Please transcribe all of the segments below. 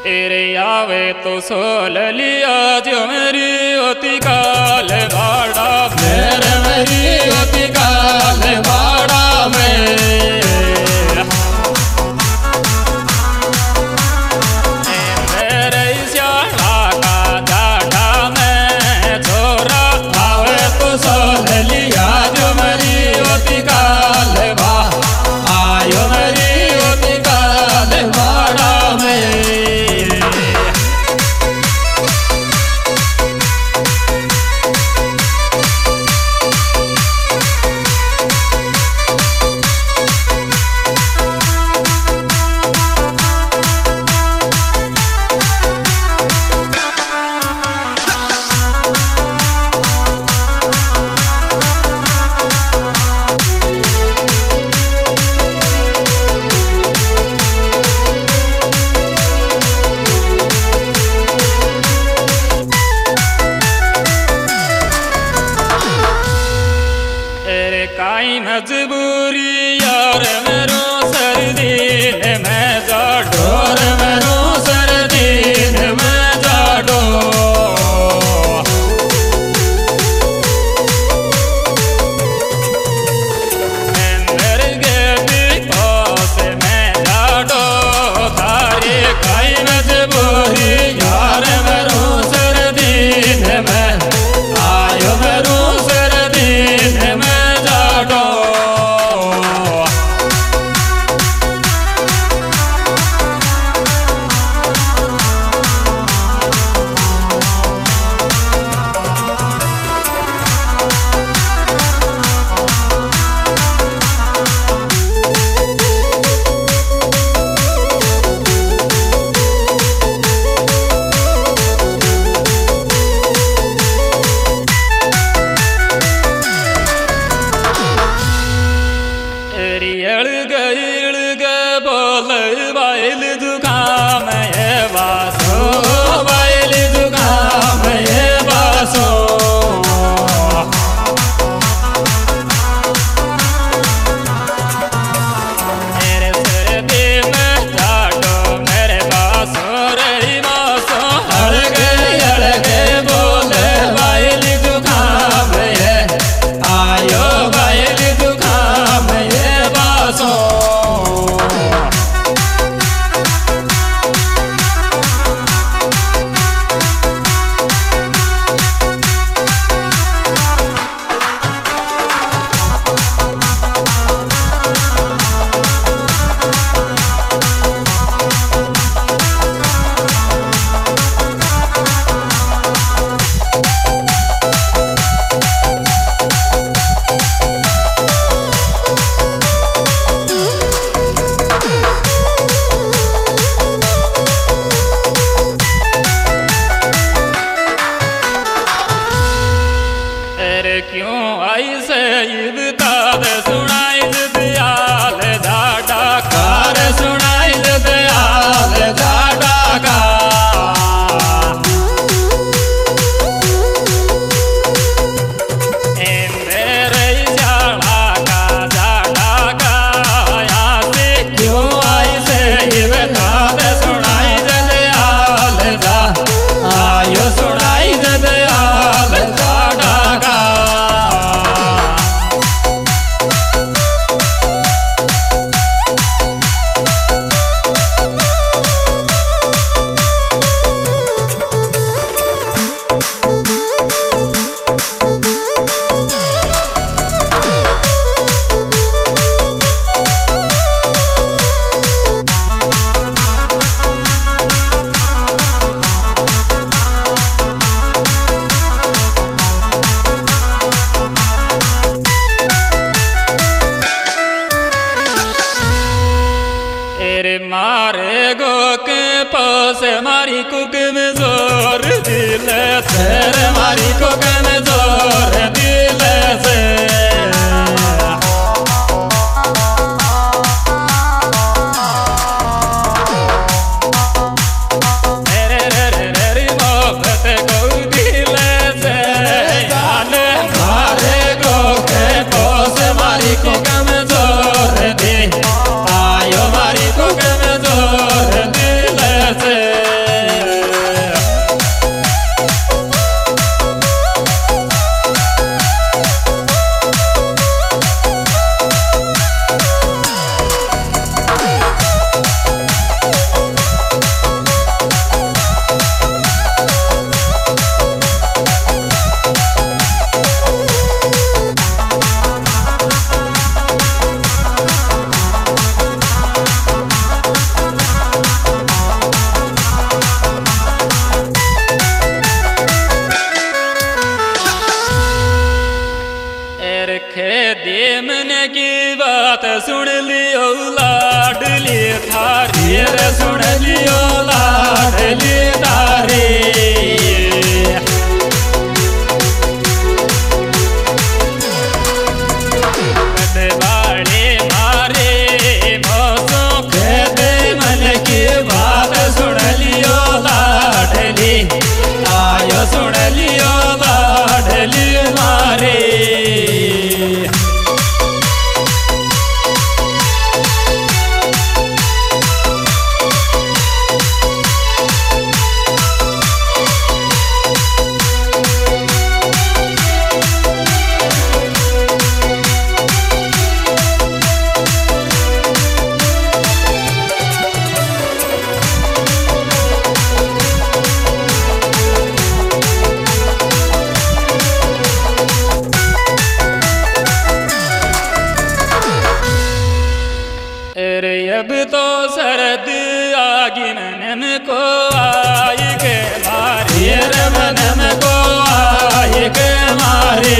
तेरे आवे तो सोल लिया जो मेरी होती काल भाड़ा मेरे मेरी होती काल भाड़ा में मेरे श्याला का जाटा में छोरा आवे तो सोल लिया जो मेरी होती काल आयो मेरी होती काल भाड़ा में काई मजबूरी यार मेरो सर्दी में जाडो रे मेरो सर्दी में जाडो मेरे गेदी पास में जाडो तारी काई मजबूरी यार मेरो सर्दी में आयो मेरो सर्दी में क्यों आई से इब्ताद सुनाई दयाल जाडा कार सुनाई दयाल जाडा का मेरे श्याला का जाडा का यहाँ से क्यों आई से इब्ताद सुनाई दयाल जा आयो सुनाई दयाल जाडा का मारे गो के पास मारी कुक में जोर दिल से मारी कुक में जोर दिल से मेरे रे रे रे मोहब्बत को दिल से जाने मारे गो के पास मारी कुक में जोर दे आयो मारी कुक में जोर दिल से सुन लियो लाडली थारी रे सुन लियो लाडली थारी सुन लियो लाडली आयो सुन लियो लाडली मारे अब तो सरद आगी मन को आई के मारे रे मन को आई के मारे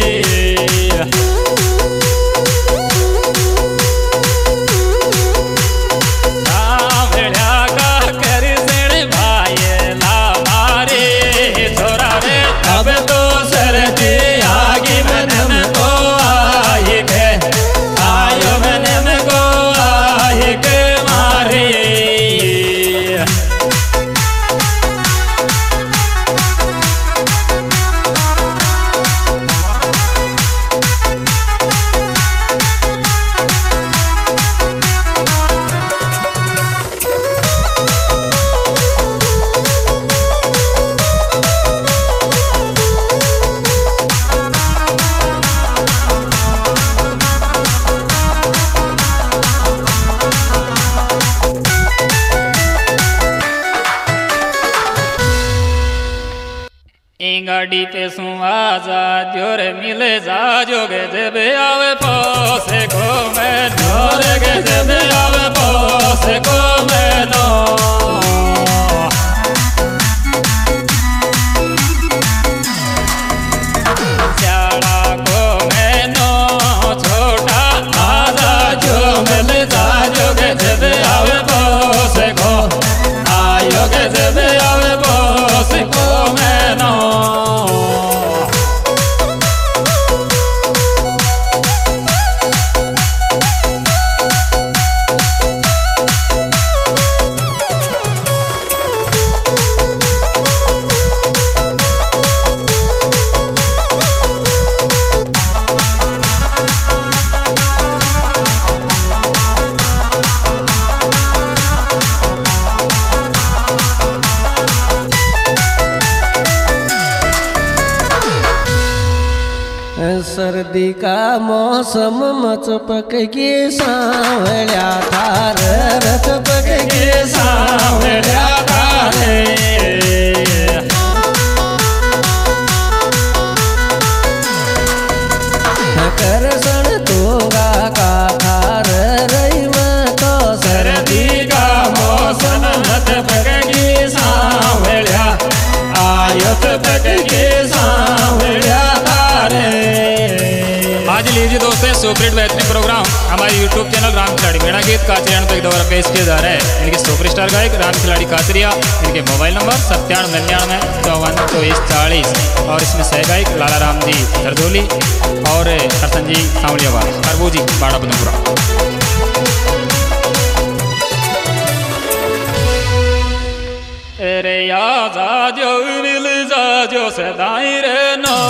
सावड़ा का कर सण भाई ला मारे छोरा रे अब तो सरद आगी मन को आई के आयो मन को के मारे गाड़ी पे सुआजा जोर मिले जा जोगे जब आवे पोसे को मैं जोर के जब आवे पोसे को मैं नो चाड़ा को मैं नो छोटा आजा जो मिले जा जोगे जब आवे पोसे को आयो के जब आवे पोसे को मैं नो सर्दी का मौसम मचपक के सांवळ्या थार रचपक के सांवळ्या थारे करसण तोगा का थार रईव तो सर्दी का मौसम मचपक के सांवळ्या आयत पक के सांवळ्या आज लीजिए दोस्तों सुपरहिट बेहतरीन प्रोग्राम हमारे YouTube चैनल राम खिलाड़ी मेरा गीत कातरिया पे दोबारा पेश किया जा रहा है। इनके सुपरस्टार गायक राम खिलाड़ी कातरिया, इनके मोबाइल नंबर 97995440 और इसमें सह गायक लाला राम जी सरदोली और हरसन जी सांवलियाबाद खरबू जी बाड़ा पदमपुरा। रे या जा जो मिल जा जो सदाई रे नो